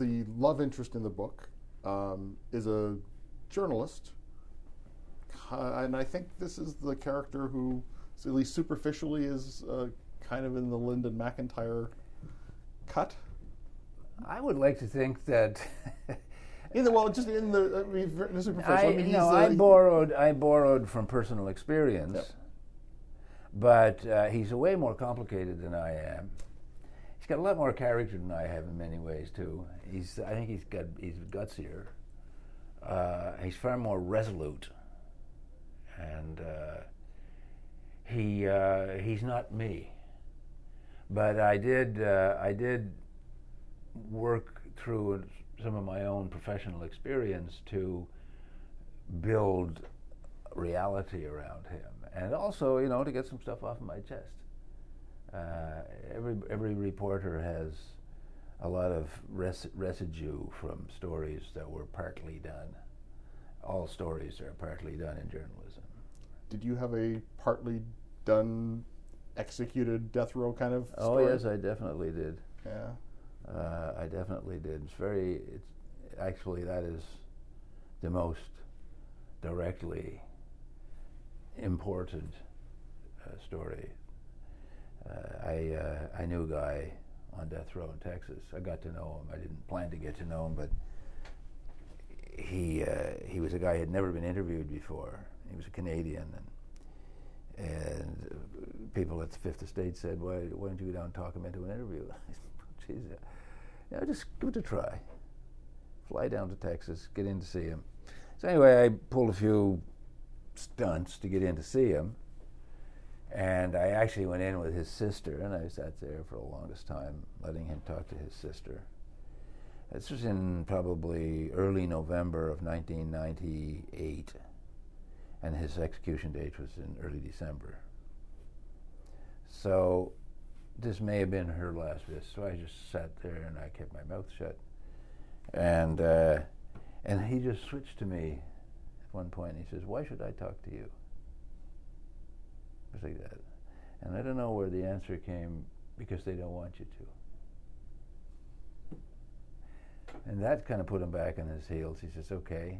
the love interest in the book is a journalist, and I think this is the character who, at least superficially, is kind of in the Lyndon McIntyre cut. I would like to think that. Just in the superficial. I borrowed from personal experience, yep. But he's way more complicated than I am. He's got a lot more character than I have in many ways too. I think he's gutsier. He's far more resolute, and he's not me. But I did work through some of my own professional experience to build reality around him, and also, to get some stuff off of my chest. Every reporter has a lot of residue from stories that were partly done. All stories are partly done in journalism. Did you have a partly done, executed death row kind of story? Oh yes, I definitely did. Yeah. I definitely did. Actually, that is the most directly imported story. I knew a guy on death row in Texas. I got to know him. I didn't plan to get to know him, but he was a guy who had never been interviewed before. He was a Canadian, and people at the Fifth Estate said, "Why don't you go down and talk him into an interview?" I said, "Geez, just give it a try. Fly down to Texas, get in to see him." So anyway, I pulled a few stunts to get in to see him, and I actually went in with his sister, and I sat there for the longest time letting him talk to his sister. This was in probably early November of 1998, and his execution date was in early December. So this may have been her last visit, so I just sat there and I kept my mouth shut. And he just switched to me at one point. He says, "Why should I talk to you?" Just like that. And I don't know where the answer came, because they don't want you to. And that kind of put him back on his heels. He says, "Okay,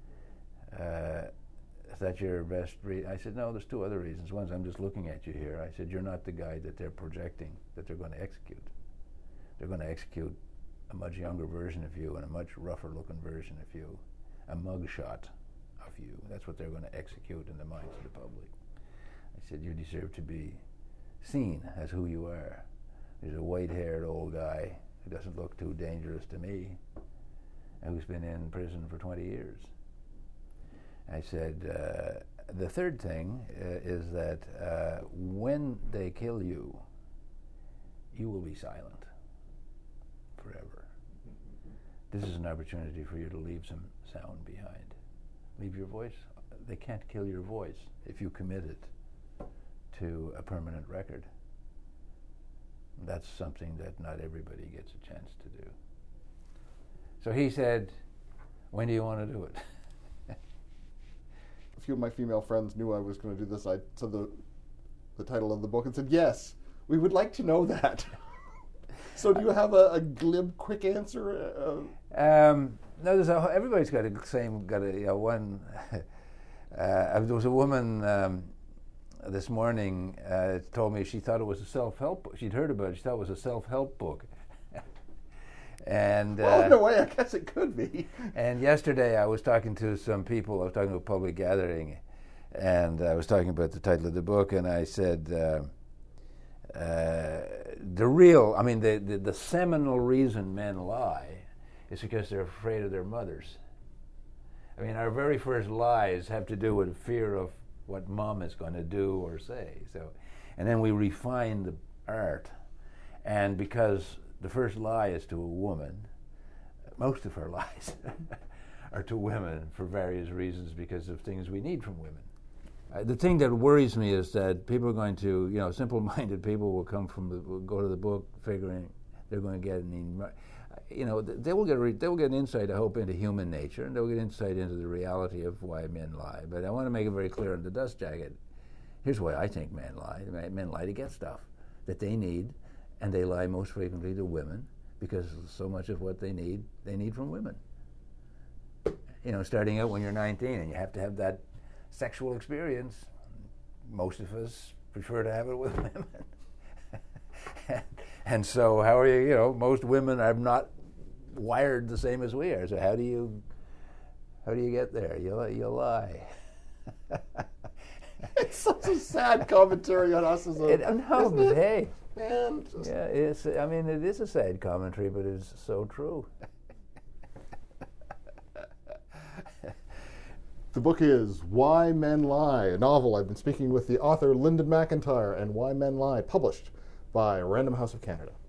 is that your best reason?" I said, "No, there's two other reasons. One is I'm just looking at you here." I said, "You're not the guy that they're projecting, that they're going to execute. They're going to execute a much younger version of you and a much rougher looking version of you, a mugshot of you. That's what they're going to execute in the minds of the public." I said, "You deserve to be seen as who you are. There's a white-haired old guy who doesn't look too dangerous to me, and who's been in prison for 20 years. I said, the third thing is that when they kill you, you will be silent forever. This is an opportunity for you to leave some sound behind. Leave your voice. They can't kill your voice if you commit it to a permanent record. That's something that not everybody gets a chance to do." So he said, "When do you want to do it?" A few of my female friends knew I was going to do this. I said the title of the book and said, "Yes, we would like to know that." So do you have a glib, quick answer? No, everybody's got one. There was a woman this morning told me she thought it was a self-help book. She'd heard about it. She thought it was a self-help book. And well, in a way, I guess it could be. And yesterday I was talking to some people. I was talking to a public gathering, and I was talking about the title of the book, and I said, the seminal reason men lie is because they're afraid of their mothers. I mean, our very first lies have to do with fear of what mom is going to do or say. So, and then we refine the art, and because the first lie is to a woman, most of our lies are to women for various reasons, because of things we need from women. The thing that worries me is that people are going to, simple-minded people will go to the book figuring they're going to get they will get an insight, I hope, into human nature, and they'll get insight into the reality of why men lie. But I want to make it very clear in the Dust Jacket, here's why I think men lie. Men lie to get stuff that they need, and they lie most frequently to women because so much of what they need from women. Starting out when you're 19 and you have to have that sexual experience. Most of us prefer to have it with women. And so how are you, most women are not wired the same as we are. So how do you get there? You lie. It's such a sad commentary on us as a... Hey. Man, yeah, it is a sad commentary, but it's so true. The book is Why Men Lie, a novel. I've been speaking with the author Lyndon McIntyre, and Why Men Lie, published by Random House of Canada.